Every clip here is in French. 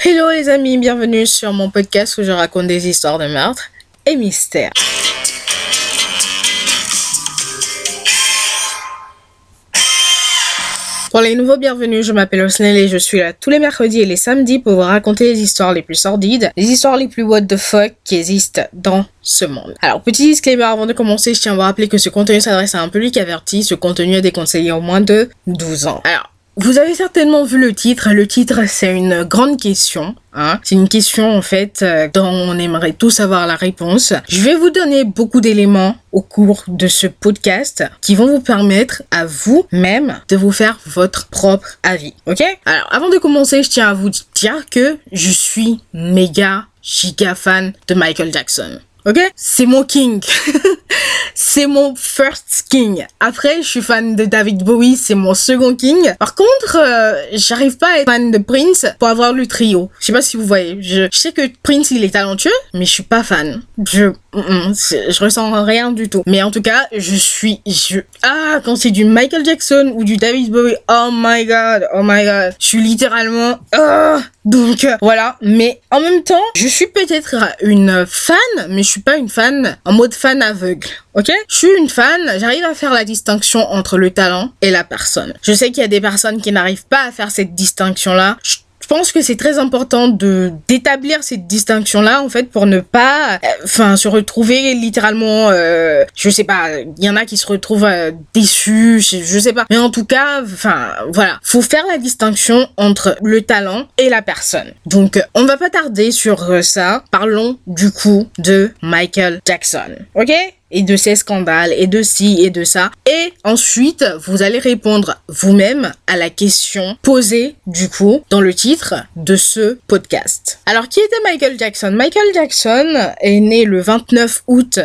Hello les amis, bienvenue sur mon podcast où je raconte des histoires de meurtre et mystères. Pour les nouveaux bienvenus, je m'appelle Osnel et je suis là tous les mercredis et les samedis pour vous raconter les histoires les plus sordides, les histoires les plus what the fuck qui existent dans ce monde. Alors, petit disclaimer avant de commencer, je tiens à vous rappeler que ce contenu s'adresse à un public averti, ce contenu est déconseillé au moins de 12 ans. Alors, vous avez certainement vu le titre. Le titre, c'est une grande question. C'est une question, en fait, dont on aimerait tous avoir la réponse. Je vais vous donner beaucoup d'éléments au cours de ce podcast qui vont vous permettre à vous-même de vous faire votre propre avis. Ok? Alors, avant de commencer, je tiens à vous dire que je suis méga, giga fan de Michael Jackson. Ok? C'est mon king. C'est mon first king. Après, je suis fan de David Bowie, c'est mon second king. Par contre, j'arrive pas à être fan de Prince pour avoir le trio. Je sais pas si vous voyez. Je sais que Prince, il est talentueux, mais je suis pas fan. Je ressens rien du tout. Mais en tout cas, quand c'est du Michael Jackson ou du David Bowie, oh my god. Je suis littéralement, donc, voilà. Mais en même temps, je suis peut-être une fan, mais je suis pas une fan en mode fan aveugle. Ok? Je suis une fan, j'arrive à faire la distinction entre le talent et la personne. Je sais qu'il y a des personnes qui n'arrivent pas à faire cette distinction-là. Je pense que c'est très important d'établir cette distinction-là, en fait, pour ne pas, se retrouver littéralement, je sais pas, il y en a qui se retrouvent déçus, je sais pas. Mais en tout cas, voilà. Faut faire la distinction entre le talent et la personne. Donc, on va pas tarder sur ça. Parlons, du coup, de Michael Jackson. Ok? Et de ces scandales, et de ci, et de ça. Et ensuite, vous allez répondre vous-même à la question posée, du coup, dans le titre de ce podcast. Alors, qui était Michael Jackson? Michael Jackson est né le 29 août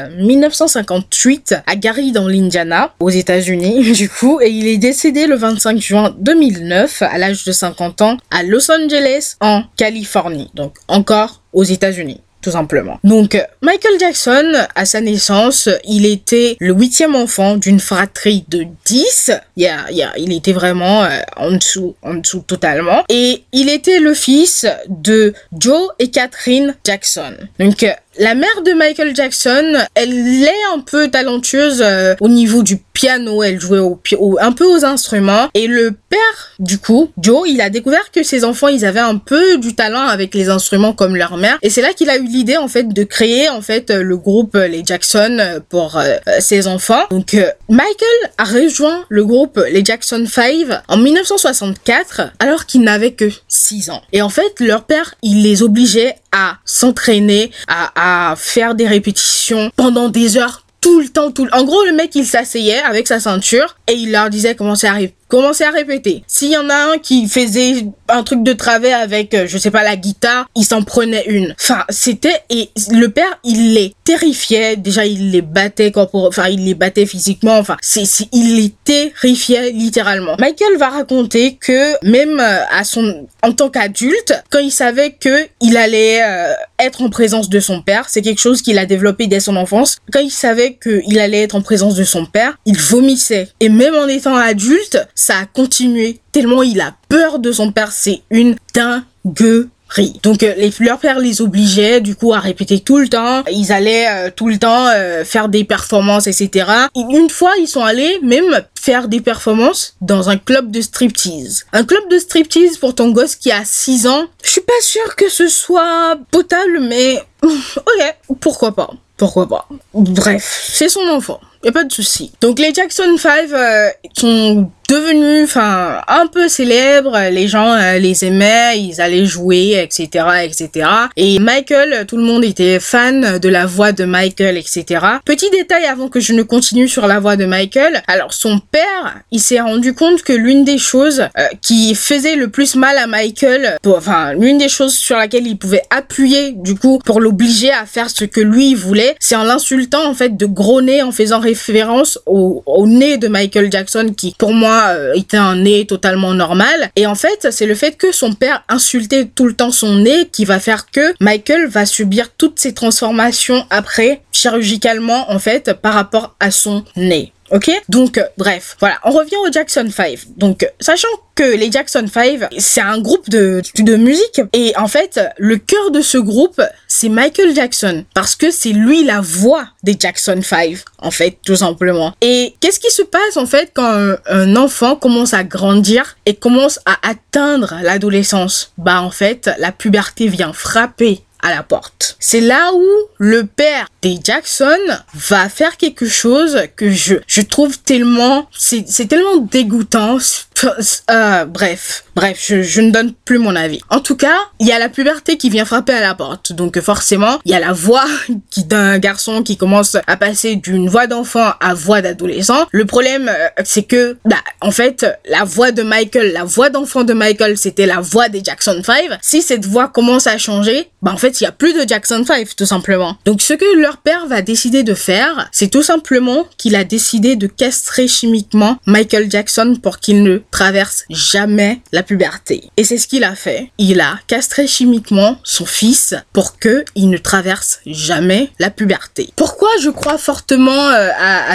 1958 à Gary dans l'Indiana, aux États-Unis, du coup, et il est décédé le 25 juin 2009, à l'âge de 50 ans, à Los Angeles, en Californie. Donc, encore aux États-Unis. Tout simplement. Donc, Michael Jackson, à sa naissance, il était le 8e enfant d'une fratrie de 10. Il était vraiment en dessous totalement. Et il était le fils de Joe et Catherine Jackson. Donc, la mère de Michael Jackson, elle est un peu talentueuse au niveau du piano, elle jouait un peu aux instruments. Et le père, du coup, Joe, il a découvert que ses enfants, ils avaient un peu du talent avec les instruments comme leur mère. Et c'est là qu'il a eu l'idée, en fait, de créer, en fait, le groupe les Jackson pour ses enfants. Donc, Michael a rejoint le groupe les Jackson 5 en 1964, alors qu'il n'avait que 6 ans. Et en fait, leur père, il les obligeait à s'entraîner, à faire des répétitions pendant des heures, tout le temps. En gros, le mec, il s'asseyait avec sa ceinture et il leur disait commencez à répéter. S'il y en a un qui faisait un truc de travers avec, je sais pas, la guitare, il s'en prenait une. Et le père, il les terrifiait. Déjà, il les battait il les battait physiquement. Il les terrifiait littéralement. Michael va raconter que même en tant qu'adulte, quand il savait que il allait être en présence de son père, c'est quelque chose qu'il a développé dès son enfance. Quand il savait qu'il allait être en présence de son père, il vomissait. Et même en étant adulte, ça a continué tellement il a peur de son père. C'est une dinguerie. Donc leur père les obligeait du coup à répéter tout le temps. Ils allaient tout le temps faire des performances, etc. Et une fois, ils sont allés même faire des performances dans un club de striptease. Un club de striptease pour ton gosse qui a 6 ans. Je suis pas sûre que ce soit potable, mais ok, pourquoi pas. Bref, c'est son enfant. Y a pas de souci. Donc les Jackson 5 sont devenus un peu célèbres, les gens les aimaient, ils allaient jouer, etc. Et Michael, tout le monde était fan de la voix de Michael, etc. Petit détail avant que je ne continue sur la voix de Michael. Alors son père, il s'est rendu compte que l'une des choses qui faisait le plus mal à Michael, l'une des choses sur laquelle il pouvait appuyer du coup pour l'obliger à faire ce que lui voulait, c'est en l'insultant en fait de gros nez, en faisant référence au nez de Michael Jackson qui pour moi était un nez totalement normal. Et en fait, c'est le fait que son père insultait tout le temps son nez qui va faire que Michael va subir toutes ces transformations après, chirurgicalement en fait, par rapport à son nez. ok? Donc, bref, voilà, on revient aux Jackson 5. Donc, sachant que les Jackson 5, c'est un groupe de musique, et en fait, le cœur de ce groupe, c'est Michael Jackson, parce que c'est lui la voix des Jackson 5, en fait, tout simplement. Et qu'est-ce qui se passe, en fait, quand un enfant commence à grandir et commence à atteindre l'adolescence? Bah, en fait, la puberté vient frapper à la porte. C'est là où le père des Jackson va faire quelque chose que je trouve tellement, c'est tellement dégoûtant. Bref, je ne donne plus mon avis. En tout cas, il y a la puberté qui vient frapper à la porte. Donc forcément, il y a la voix d'un garçon qui commence à passer d'une voix d'enfant à voix d'adolescent. Le problème, c'est que, en fait, la voix de Michael, la voix d'enfant de Michael, c'était la voix des Jackson 5. Si cette voix commence à changer, en fait, il y a plus de Jackson 5, tout simplement. Donc ce que leur père va décider de faire, c'est tout simplement qu'il a décidé de castrer chimiquement Michael Jackson pour qu'il ne traverse jamais la puberté. Et c'est ce qu'il a fait. Il a castré chimiquement son fils pour qu'il ne traverse jamais la puberté. Pourquoi je crois fortement à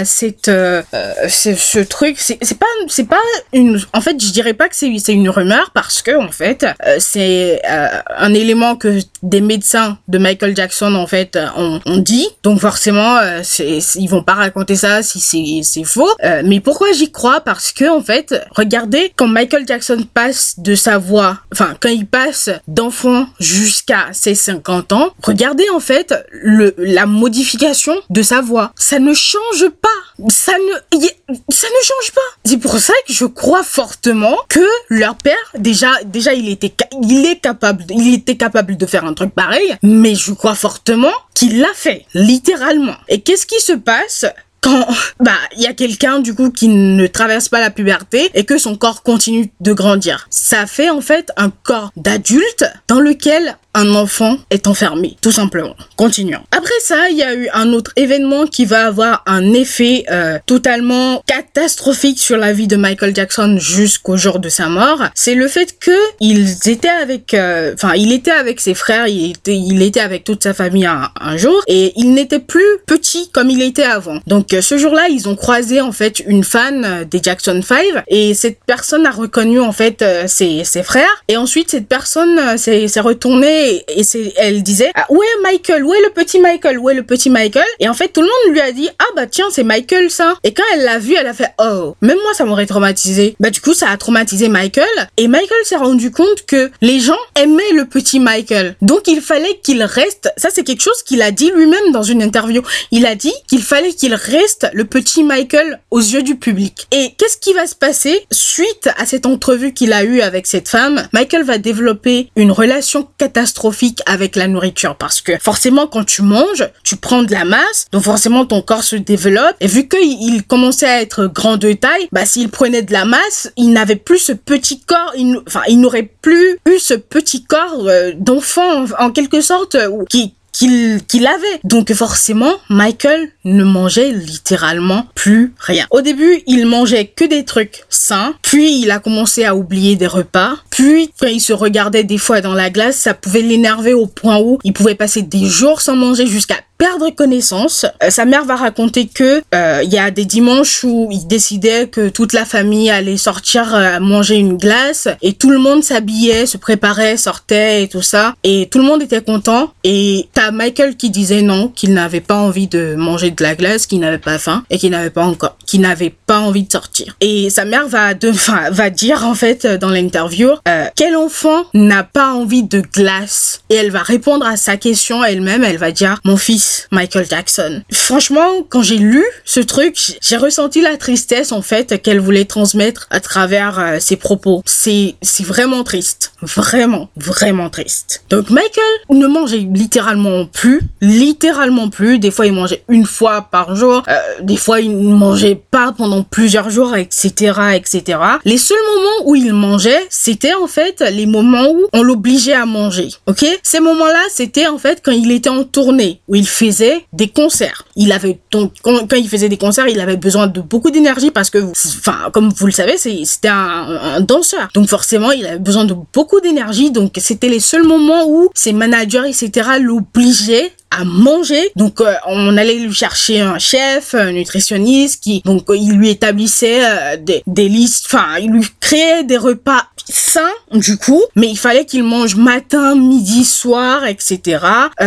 ce truc? C'est pas une, en fait, je dirais pas que c'est une rumeur, parce que en fait, c'est un élément que des médecins de Michael Jackson en fait ont dit. Donc forcément, ils vont pas raconter ça si c'est faux. Mais pourquoi j'y crois? Parce que en fait, regardez, quand Michael Jackson passe de sa voix, quand il passe d'enfant jusqu'à ses 50 ans, regardez en fait la modification de sa voix. Ça ne change pas. Ça ne change pas. C'est pour ça que je crois fortement que leur père, déjà il était capable de faire un truc pareil, mais je crois fortement qu'il l'a fait, littéralement. Et qu'est-ce qui se passe quand il y a quelqu'un du coup qui ne traverse pas la puberté et que son corps continue de grandir? Ça fait en fait un corps d'adulte dans lequel un enfant est enfermé, tout simplement. Continuons. Après ça, il y a eu un autre événement qui va avoir un effet totalement catastrophique sur la vie de Michael Jackson jusqu'au jour de sa mort. C'est le fait que il était avec ses frères, il était avec toute sa famille un jour, et il n'était plus petit comme il était avant. Donc ce jour-là, ils ont croisé en fait une fan des Jackson 5, et cette personne a reconnu en fait ses frères, et ensuite cette personne s'est retournée et elle disait où est Michael, où est le petit Michael, où est le petit Michael? Et en fait tout le monde lui a dit tiens, c'est Michael ça. Et quand elle l'a vu, elle a fait même moi ça m'aurait traumatisé. Du coup ça a traumatisé Michael, et Michael s'est rendu compte que les gens aimaient le petit Michael, donc il fallait qu'il reste. Ça c'est quelque chose qu'il a dit lui-même dans une interview. Il a dit qu'il fallait qu'il reste le petit Michael aux yeux du public. Et qu'est-ce qui va se passer suite à cette entrevue qu'il a eue avec cette femme? Michael va développer une relation catastrophique avec la nourriture, parce que forcément quand tu manges, tu prends de la masse, donc forcément ton corps se développe, et vu qu'il commençait à être grand de taille, s'il prenait de la masse, il n'avait plus ce petit corps, il n'aurait plus eu ce petit corps d'enfant en quelque sorte qu'il avait. Donc forcément, Michael ne mangeait littéralement plus rien. Au début, il mangeait que des trucs sains, puis il a commencé à oublier des repas, puis quand il se regardait des fois dans la glace, ça pouvait l'énerver au point où il pouvait passer des jours sans manger jusqu'à perdre connaissance. Sa mère va raconter que il y a des dimanches où il décidait que toute la famille allait sortir manger une glace, et tout le monde s'habillait, se préparait, sortait et tout ça, et tout le monde était content. Et t'as Michael qui disait non, qu'il n'avait pas envie de manger de la glace, qu'il n'avait pas faim et qu'il n'avait pas envie de sortir. Et sa mère va dire en fait dans l'interview quel enfant n'a pas envie de glace, et elle va répondre à sa question elle-même. Elle va dire mon fils Michael Jackson. Franchement, quand j'ai lu ce truc, j'ai ressenti la tristesse en fait qu'elle voulait transmettre à travers ses propos. C'est vraiment triste, vraiment triste. Donc Michael ne mangeait littéralement plus. Des fois il mangeait une fois par jour, des fois il ne mangeait pas pendant plusieurs jours, etc. Les seuls moments où il mangeait, c'était en fait les moments où on l'obligeait à manger. Ok, ces moments-là, c'était en fait quand il était en tournée, où il faisait des concerts. Quand il faisait des concerts, il avait besoin de beaucoup d'énergie, parce que, comme vous le savez, c'était un danseur. Donc forcément, il avait besoin de beaucoup d'énergie. Donc c'était les seuls moments où ses managers, etc., l'obligeaient à manger. Donc on allait lui chercher un chef, un nutritionniste qui donc il lui établissait des listes, enfin il lui créait des repas sains du coup, mais il fallait qu'il mange matin, midi, soir, etc.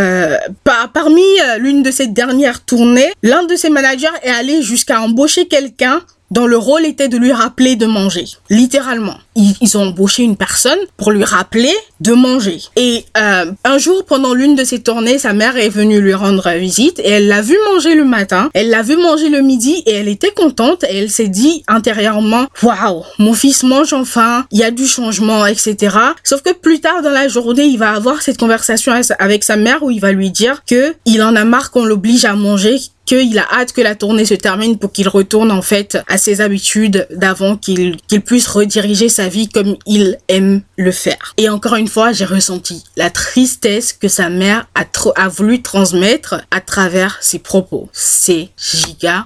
Parmi l'une de ces dernières tournées, l'un de ses managers est allé jusqu'à embaucher quelqu'un dont le rôle était de lui rappeler de manger. Littéralement. Ils ont embauché une personne pour lui rappeler de manger. Et un jour, pendant l'une de ses tournées, sa mère est venue lui rendre visite et elle l'a vu manger le matin, elle l'a vu manger le midi et elle était contente et elle s'est dit intérieurement « Waouh, mon fils mange enfin, il y a du changement, etc. » Sauf que plus tard dans la journée, il va avoir cette conversation avec sa mère où il va lui dire que il en a marre qu'on l'oblige à manger, qu'il a hâte que la tournée se termine pour qu'il retourne en fait à ses habitudes d'avant, qu'il puisse rediriger sa vie comme il aime le faire. Et encore une fois, j'ai ressenti la tristesse que sa mère a voulu transmettre à travers ses propos. C'est giga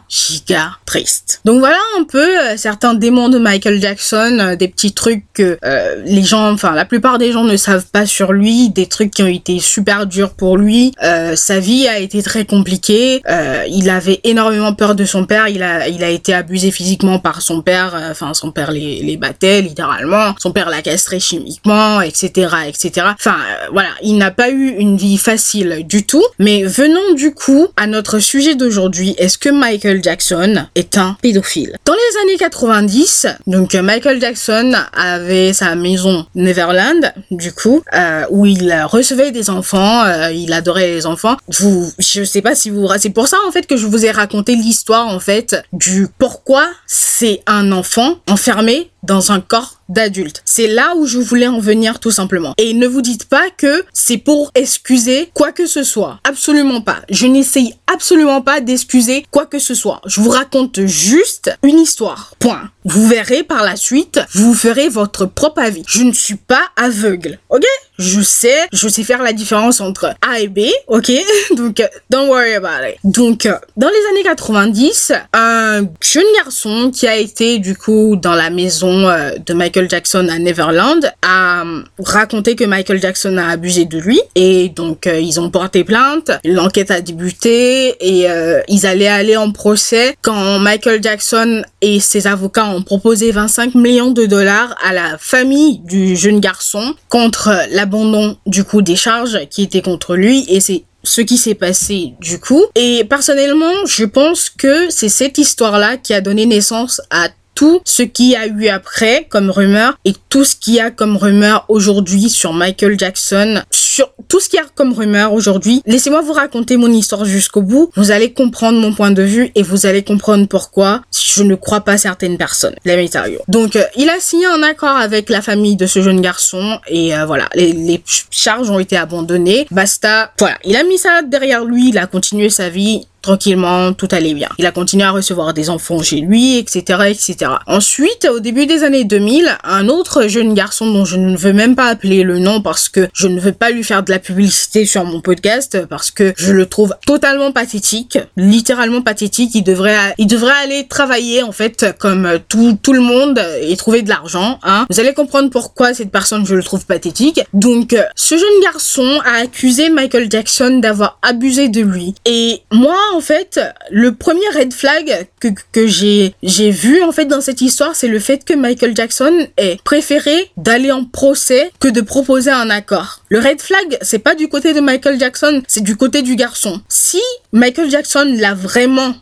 triste. Donc voilà un peu certains démons de Michael Jackson, des petits trucs que les gens, enfin la plupart des gens ne savent pas sur lui, des trucs qui ont été super durs pour lui. Sa vie a été très compliquée. Il avait énormément peur de son père, il a été abusé physiquement par son père, enfin son père les battait littéralement, son père l'a castré chimiquement, etc. Enfin voilà, il n'a pas eu une vie facile du tout, mais venons du coup à notre sujet d'aujourd'hui, est-ce que Michael Jackson est un pédophile? Dans les années 90, donc Michael Jackson avait sa maison Neverland, du coup, où il recevait des enfants, il adorait les enfants. Je sais pas si vous... C'est pour ça en fait que je vous ai raconté l'histoire en fait du pourquoi c'est un enfant enfermé dans un corps d'adulte. C'est là où je voulais en venir tout simplement. Et ne vous dites pas que c'est pour excuser quoi que ce soit. Absolument pas. Je n'essaye absolument pas d'excuser quoi que ce soit. Je vous raconte juste une histoire. Point. Vous verrez par la suite, vous ferez votre propre avis. Je ne suis pas aveugle. Ok? Je sais faire la différence entre A et B. Ok? Donc, don't worry about it. Donc, dans les années 90, un jeune garçon qui a été du coup dans la maison de Michael Jackson à Neverland a raconté que Michael Jackson a abusé de lui et donc ils ont porté plainte, l'enquête a débuté et ils allaient aller en procès quand Michael Jackson et ses avocats ont proposé 25 millions de dollars à la famille du jeune garçon contre l'abandon du coup des charges qui étaient contre lui et c'est ce qui s'est passé du coup. Et personnellement, je pense que c'est cette histoire-là qui a donné naissance à tout ce qu'il y a eu après comme rumeur et tout ce qu'il y a comme rumeur aujourd'hui sur Michael Jackson, sur tout ce qu'il y a comme rumeur aujourd'hui. Laissez-moi vous raconter mon histoire jusqu'au bout. Vous allez comprendre mon point de vue et vous allez comprendre pourquoi je ne crois pas certaines personnes. Let me tell you. Donc, il a signé un accord avec la famille de ce jeune garçon et voilà, les charges ont été abandonnées. Basta. Voilà, il a mis ça derrière lui, il a continué sa vie. Tranquillement, tout allait bien. Il a continué à recevoir des enfants chez lui, etc. Ensuite, au début des années 2000, un autre jeune garçon dont je ne veux même pas appeler le nom parce que je ne veux pas lui faire de la publicité sur mon podcast parce que je le trouve totalement pathétique, littéralement pathétique. Il devrait aller travailler en fait comme tout le monde et trouver de l'argent. Hein. Vous allez comprendre pourquoi cette personne je le trouve pathétique. Donc, ce jeune garçon a accusé Michael Jackson d'avoir abusé de lui. Et moi, en fait, le premier red flag que j'ai vu en fait dans cette histoire, c'est le fait que Michael Jackson ait préféré d'aller en procès que de proposer un accord. Le red flag, c'est pas du côté de Michael Jackson, c'est du côté du garçon. Si Michael Jackson a vraiment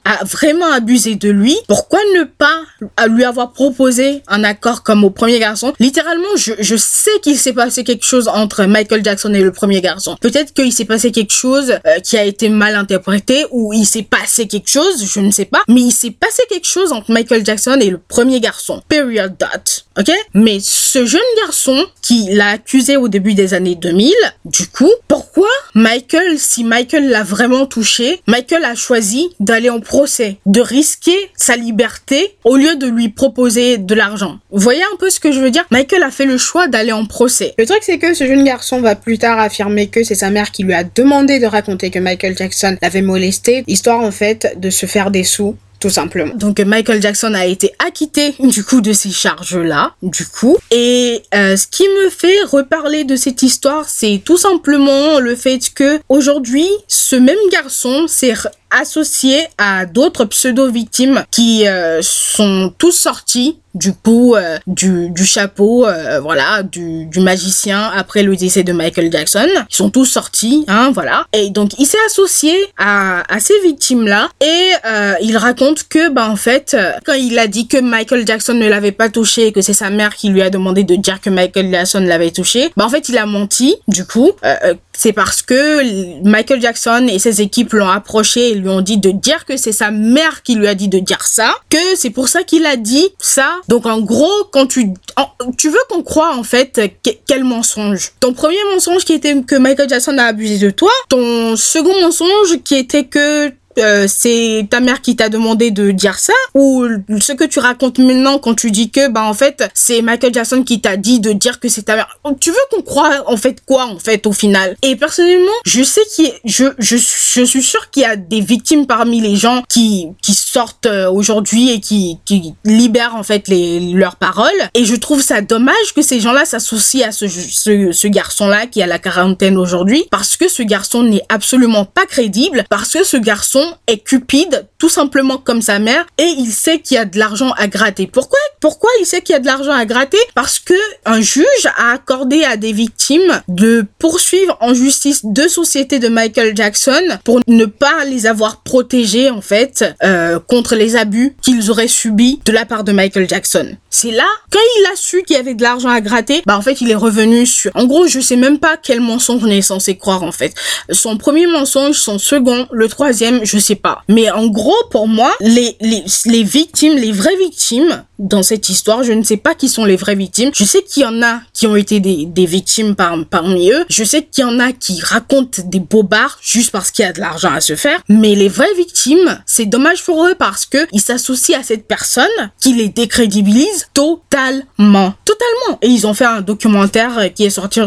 abusé de lui, pourquoi ne pas lui avoir proposé un accord comme au premier garçon? Littéralement, je sais qu'il s'est passé quelque chose entre Michael Jackson et le premier garçon. Peut-être qu'il s'est passé quelque chose qui a été mal interprété ou il s'est passé quelque chose, je ne sais pas, mais il s'est passé quelque chose entre Michael Jackson et le premier garçon. Period dot. Ok? Mais ce jeune garçon qui l'a accusé au début des années 2000, du coup, pourquoi si Michael l'a vraiment touché, Michael a choisi d'aller en procès, de risquer sa liberté au lieu de lui proposer de l'argent. Vous voyez un peu ce que je veux dire? Michael a fait le choix d'aller en procès. Le truc, c'est que ce jeune garçon va plus tard affirmer que c'est sa mère qui lui a demandé de raconter que Michael Jackson l'avait molesté, histoire en fait de se faire des sous tout simplement. Donc Michael Jackson a été acquitté du coup de ces charges-là, du coup. Et ce qui me fait reparler de cette histoire, c'est tout simplement le fait que aujourd'hui, ce même garçon s'est associé à d'autres pseudo-victimes qui sont tous sortis du coup du chapeau voilà du magicien après le décès de Michael Jackson. Ils sont tous sortis, hein, voilà. Et donc il s'est associé à ces victimes là et il raconte que en fait quand il a dit que Michael Jackson ne l'avait pas touché et que c'est sa mère qui lui a demandé de dire que Michael Jackson l'avait touché, en fait il a menti du coup. C'est parce que Michael Jackson et ses équipes l'ont approché et lui ont dit de dire que c'est sa mère qui lui a dit de dire ça, que c'est pour ça qu'il a dit ça. Donc en gros, quand tu veux qu'on croie en fait quel mensonge. Ton premier mensonge qui était que Michael Jackson a abusé de toi, ton second mensonge qui était que c'est ta mère qui t'a demandé de dire ça, ou ce que tu racontes maintenant quand tu dis que en fait c'est Michael Jackson qui t'a dit de dire que c'est ta mère. Tu veux qu'on croie en fait quoi en fait au final? Et personnellement, je sais je suis sûre qu'il y a des victimes parmi les gens qui sortent aujourd'hui et qui libèrent en fait leurs paroles, et je trouve ça dommage que ces gens-là s'associent à ce garçon-là qui a la quarantaine aujourd'hui, parce que ce garçon n'est absolument pas crédible, parce que ce garçon est cupide, tout simplement comme sa mère, et il sait qu'il y a de l'argent à gratter. Pourquoi il sait qu'il y a de l'argent à gratter? Parce que un juge a accordé à des victimes de poursuivre en justice deux sociétés de Michael Jackson pour ne pas les avoir protégées en fait contre les abus qu'ils auraient subis de la part de Michael Jackson. C'est là, quand il a su qu'il y avait de l'argent à gratter, en fait il est revenu sur... En gros, je sais même pas quel mensonge on est censé croire en fait. Son premier mensonge, son second, le troisième, je sais pas. Mais en gros, pour moi, les victimes, les vraies victimes dans cette histoire, je ne sais pas qui sont les vraies victimes. Je sais qu'il y en a qui ont été des victimes parmi eux. Je sais qu'il y en a qui racontent des bobards juste parce qu'il y a de l'argent à se faire. Mais les vraies victimes, c'est dommage pour eux parce que ils s'associent à cette personne qui les décrédibilise totalement. Et ils ont fait un documentaire qui est sorti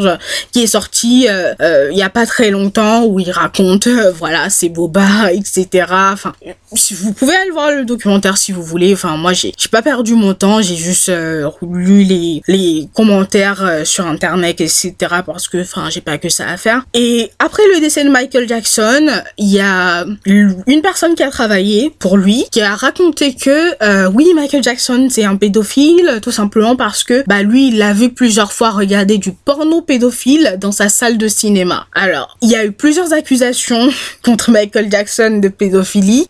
il y a pas très longtemps où ils racontent voilà, ces bobards, etc. Enfin, vous pouvez aller voir le documentaire si vous voulez. Enfin, moi j'ai pas perdu mon temps, j'ai juste lu les commentaires sur internet, etc. parce que j'ai pas que ça à faire. Et après le décès de Michael Jackson, il y a une personne qui a travaillé pour lui qui a raconté que oui, Michael Jackson c'est un pédophile, tout simplement parce que lui il l'a vu plusieurs fois regarder du porno pédophile dans sa salle de cinéma. Alors il y a eu plusieurs accusations contre Michael Jackson de pédophilie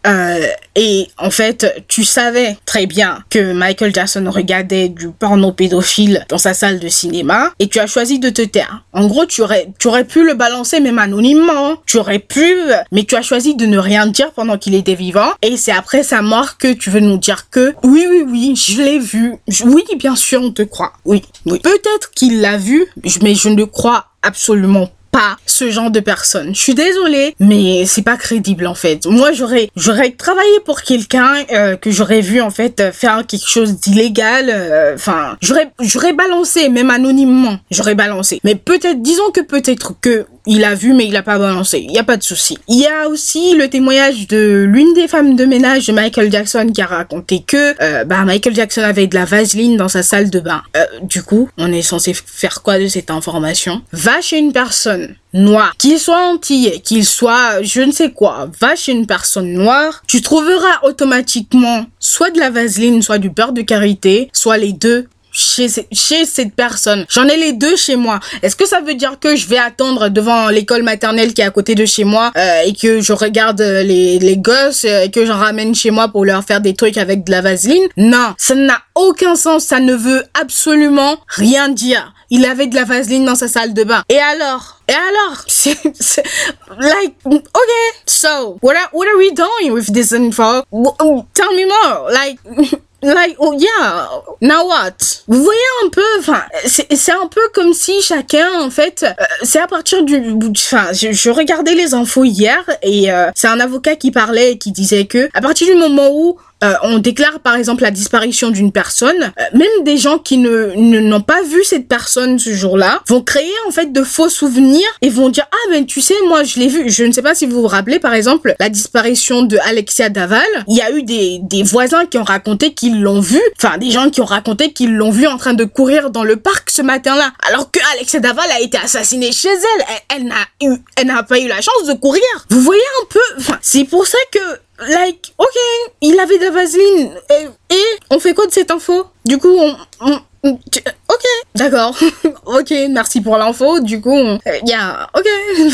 et en fait tu savais très bien que Michael Jackson regardait du porno pédophile dans sa salle de cinéma et tu as choisi de te taire. En gros, tu aurais pu le balancer même anonymement, tu aurais pu, mais tu as choisi de ne rien dire pendant qu'il était vivant, et c'est après sa mort que tu veux nous dire que oui, je l'ai vu. Oui, bien sûr, on te croit. Oui. Peut-être qu'il l'a vu, mais je ne crois absolument pas ce genre de personne. Je suis désolée, mais c'est pas crédible en fait. Moi, j'aurais travaillé pour quelqu'un que j'aurais vu en fait faire quelque chose d'illégal. Enfin, j'aurais balancé, même anonymement. J'aurais balancé. Mais disons que peut-être que il a vu, mais il a pas balancé. Il y a pas de souci. Il y a aussi le témoignage de l'une des femmes de ménage de Michael Jackson qui a raconté que Michael Jackson avait de la vaseline dans sa salle de bain. Du coup, on est censé faire quoi de cette information? Va chez une personne noire, qu'il soit antillais, qu'il soit je ne sais quoi, va chez une personne noire, tu trouveras automatiquement soit de la vaseline, soit du beurre de karité, soit les deux chez cette personne. J'en ai les deux chez moi. Est-ce que ça veut dire que je vais attendre devant l'école maternelle qui est à côté de chez moi et que je regarde les gosses et que j'en ramène chez moi pour leur faire des trucs avec de la vaseline? Non, ça n'a aucun sens, ça ne veut absolument rien dire. Il avait de la vaseline dans sa salle de bain. Et alors? C'est like, okay, so what are we doing with this info? Tell me more. Like, oh yeah, now what? Vous voyez un peu, c'est un peu comme si chacun, en fait, c'est à partir je regardais les infos hier et c'est un avocat qui parlait et qui disait que à partir du moment où on déclare par exemple la disparition d'une personne, même des gens qui n'ont pas vu cette personne ce jour-là vont créer en fait de faux souvenirs et vont dire ah ben tu sais moi je l'ai vu. Je ne sais pas si vous vous rappelez par exemple la disparition de Alexia Daval. Il y a eu des voisins qui ont raconté qu'ils l'ont vu, enfin des gens qui ont raconté qu'ils l'ont vu en train de courir dans le parc ce matin-là, alors que Alexia Daval a été assassinée chez elle. Elle n'a pas eu la chance de courir. Vous voyez un peu, enfin c'est pour ça que ok, il avait de la vaseline et on fait quoi de cette info? Du coup ok, d'accord. Ok, merci pour l'info. Du coup, ok.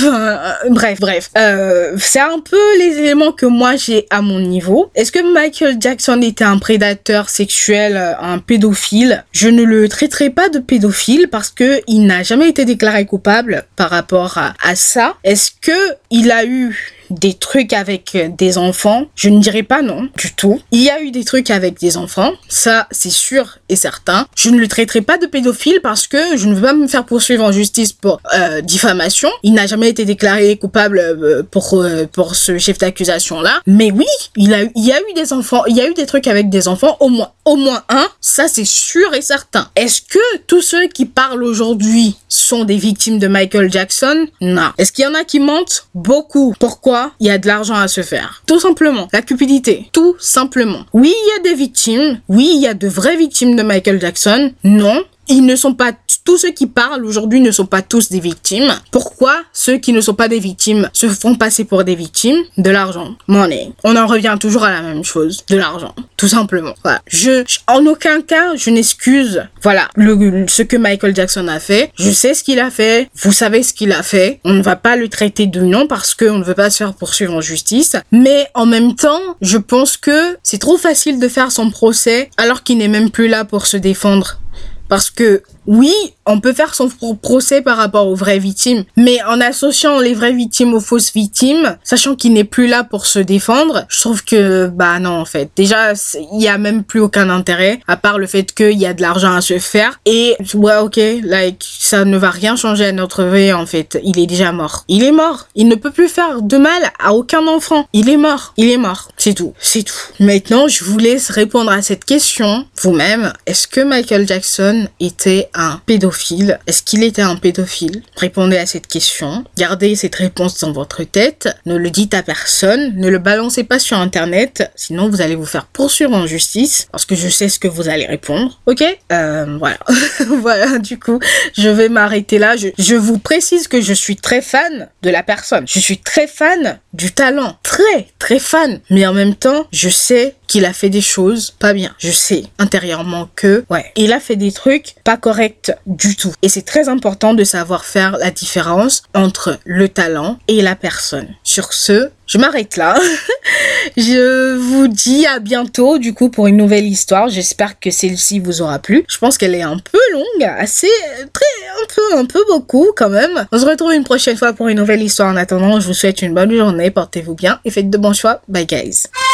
Bref. C'est un peu les éléments que moi j'ai à mon niveau. Est-ce que Michael Jackson était un prédateur sexuel, un pédophile? Je ne le traiterai pas de pédophile parce que il n'a jamais été déclaré coupable par rapport à ça. Est-ce que il a eu des trucs avec des enfants? Je ne dirais pas non, du tout. Il y a eu des trucs avec des enfants, ça c'est sûr et certain. Je ne le traiterai pas de pédophile parce que je ne veux pas me faire poursuivre en justice pour diffamation. Il n'a jamais été déclaré coupable pour ce chef d'accusation là. Mais oui, il y a eu des enfants, il y a eu des trucs avec des enfants, au moins un, ça c'est sûr et certain. Est-ce que tous ceux qui parlent aujourd'hui sont des victimes de Michael Jackson? Non. Est-ce qu'il y en a qui mentent? Beaucoup. Pourquoi? Il y a de l'argent à se faire. Tout simplement. La cupidité. Tout simplement. Oui, il y a des victimes. Oui, il y a de vraies victimes de Michael Jackson. Non. Ils ne sont pas, tous ceux qui parlent aujourd'hui ne sont pas tous des victimes. Pourquoi ceux qui ne sont pas des victimes se font passer pour des victimes? De l'argent. Money. On en revient toujours à la même chose. De l'argent. Tout simplement. Voilà. En aucun cas, je n'excuse, voilà, ce que Michael Jackson a fait. Je sais ce qu'il a fait. Vous savez ce qu'il a fait. On ne va pas le traiter de non parce qu'on ne veut pas se faire poursuivre en justice. Mais en même temps, je pense que c'est trop facile de faire son procès alors qu'il n'est même plus là pour se défendre. Parce que, oui, on peut faire son procès par rapport aux vraies victimes, mais en associant les vraies victimes aux fausses victimes, sachant qu'il n'est plus là pour se défendre, je trouve que, bah non, en fait. Déjà, il y a même plus aucun intérêt, à part le fait qu'il y a de l'argent à se faire. Et, ouais, ok, ça ne va rien changer à notre vie, en fait. Il est déjà mort. Il est mort. Il ne peut plus faire de mal à aucun enfant. Il est mort. C'est tout. Maintenant, je vous laisse répondre à cette question vous-même. Est-ce que Michael Jackson était un pédophile? Est-ce qu'il était un pédophile? Répondez à cette question. Gardez cette réponse dans votre tête. Ne le dites à personne. Ne le balancez pas sur Internet. Sinon, vous allez vous faire poursuivre en justice. Parce que je sais ce que vous allez répondre. Ok? Voilà. Voilà, du coup, je vais m'arrêter là. Je vous précise que je suis très fan de la personne. Je suis très fan du talent. Très fan. Mais en même temps, je sais qu'il a fait des choses pas bien. Je sais intérieurement que, ouais, il a fait des trucs pas corrects du tout. Et c'est très important de savoir faire la différence entre le talent et la personne. Sur ce, je m'arrête là. Je vous dis à bientôt, du coup, pour une nouvelle histoire. J'espère que celle-ci vous aura plu. Je pense qu'elle est un peu longue, un peu beaucoup quand même. On se retrouve une prochaine fois pour une nouvelle histoire. En attendant, je vous souhaite une bonne journée. Portez-vous bien et faites de bons choix. Bye guys.